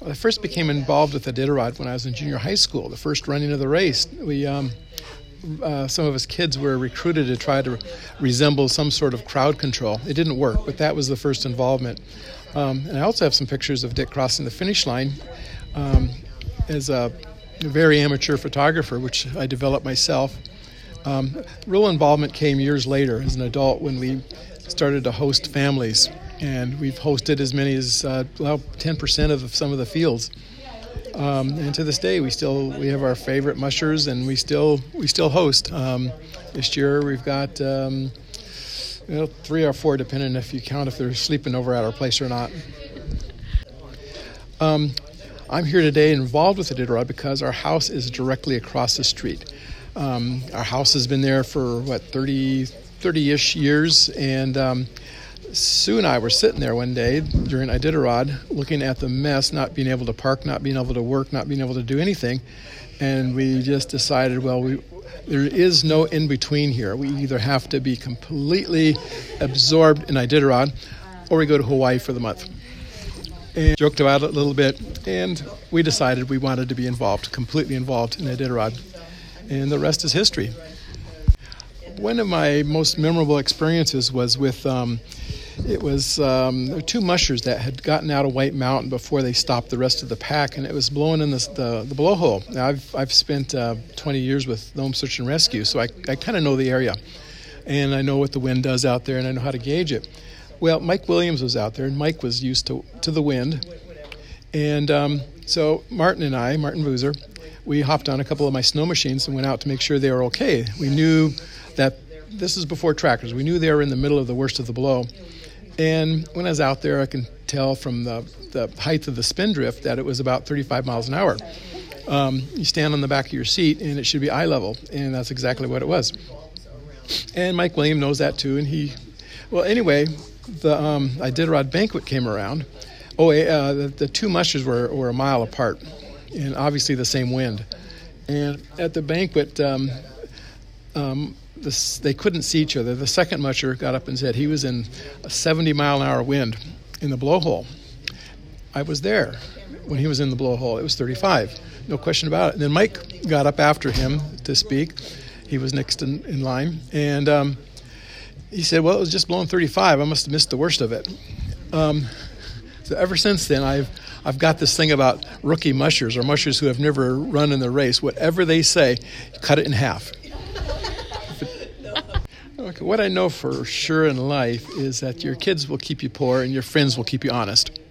Well, I first became involved with Iditarod when I was in junior high school, the first running of the race. Some of us kids were recruited to try to resemble some sort of crowd control. It didn't work, but that was the first involvement. And I also have some pictures of Dick crossing the finish line as a very amateur photographer, which I developed myself. Real involvement came years later as an adult when we started to host families, and we've hosted as many as 10% of some of the fields. And to this day, we have our favorite mushers, and we still host. This year, we've got 3 or 4, depending if you count if they're sleeping over at our place or not. I'm here today involved with Iditarod because our house is directly across the street. Our house has been there for 30-ish years, and Sue and I were sitting there one day during Iditarod looking at the mess, not being able to park, not being able to work, not being able to do anything, and we just decided, there is no in-between here. We either have to be completely absorbed in Iditarod or we go to Hawaii for the month. And joked about it a little bit, and we decided we wanted to be completely involved in Iditarod, and the rest is history. One of my most memorable experiences was with there were 2 mushers that had gotten out of White Mountain before they stopped the rest of the pack, and it was blowing in the blowhole. Now, I've spent 20 years with Nome Search and Rescue, so I kind of know the area, and I know what the wind does out there, and I know how to gauge it. Well, Mike Williams was out there, and Mike was used to the wind, and so Martin Boozer, we hopped on a couple of my snow machines and went out to make sure they were okay. We knew that this is before tractors. We knew they were in the middle of the worst of the blow. And when I was out there, I can tell from the height of the spindrift that it was about 35 miles an hour. You stand on the back of your seat, and it should be eye level, and that's exactly what it was. And Mike Williams knows that too, and anyway, the Iditarod banquet came around. The 2 mushers were a mile apart, and obviously the same wind. And at the banquet, they couldn't see each other. The second musher got up and said he was in a 70-mile-an-hour wind in the blowhole. I was there when he was in the blowhole. It was 35, no question about it. And then Mike got up after him to speak. He was next in line, and he said, "Well, it was just blowing 35. I must have missed the worst of it." So ever since then, I've got this thing about rookie mushers or mushers who have never run in the race. Whatever they say, cut it in half. Okay, what I know for sure in life is that your kids will keep you poor and your friends will keep you honest.